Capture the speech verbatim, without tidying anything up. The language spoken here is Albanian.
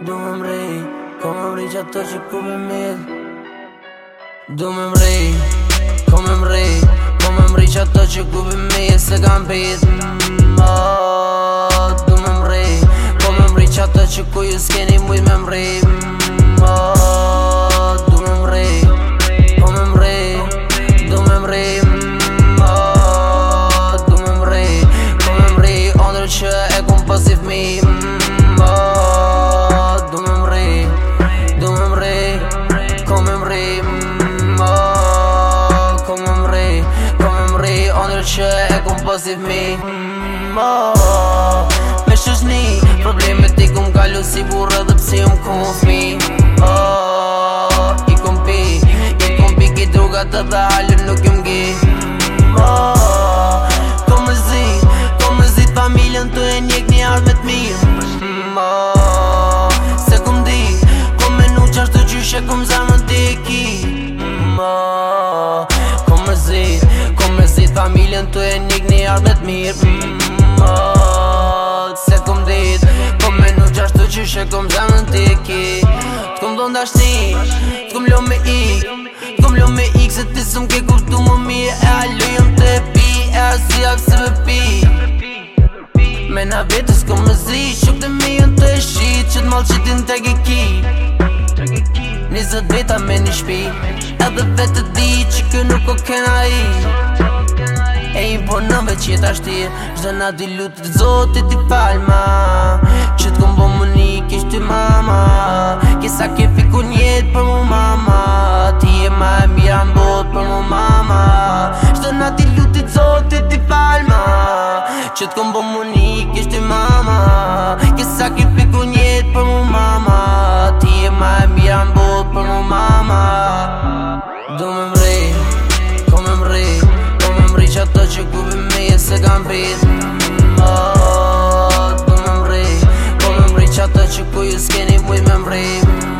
Du me mri, ko me mri që ato që ku me mid. Du me mri, ko me mri, ko me mri që ato që ku me mid. Se kam pit mm, oh, du me mri, ko me mri që ato që ku ju s'keni mujt me mri mm, oh, du me mri, ko me mri, du me mri mm, oh, du me mri, ko me mri ondër që e kum pas i fmi mm, oh, du me mri, du me mri, ko me mri mm, oh, ko me mri, ko me mri ondër që e kum pas i fmi mm, oh, me shoshni problemet i kum kalu si burra dhe psi um kum fmi oh, i kum pi, i kum pi ki drugat edhe halën nuk jum gi oh, ko me zit, ko me zit familjen të e njek një ardhme t'mirë mm, oh, se kum di, ko me nu qashtu qyshe kum zamën t'i e ki mm, oh, ko me zit, ko me zit familjen të e njek një ardhme t'mirë mm, oh, se kum dit, ko me nu qashtu qyshe kum zamën t'i e ki t'kum do ndashti, t'kum lo me ik, t'kum lo me ik se ti s'm ke kuptu më mirë e alo jom të pi, e asi ap se me pi me na vetës kom me zi, shuk të mi jën të e shit që t'mall që t'in t'e ke ki Nizet veta me një shpi, edhe vetë di që kë nuk o kena i e imponën veç jeta shtirë, zdo na di lutë të zotit i palma që t'kom bo më një kish ty mama kisa ke fiku njetë për mu mama ti e ma e mira mbot për mu mama zdo na di lutë të zotit i palma që t'kom bo më një kish ty mama kisa ke fiku njetë për mu mama ti e ma e mira mbot për mu mama du me mri, ko me mri që ato që ku be me e se kam pit mm, oh, du me mri, ko me mri që ato që ku ju s'keni mujt me mri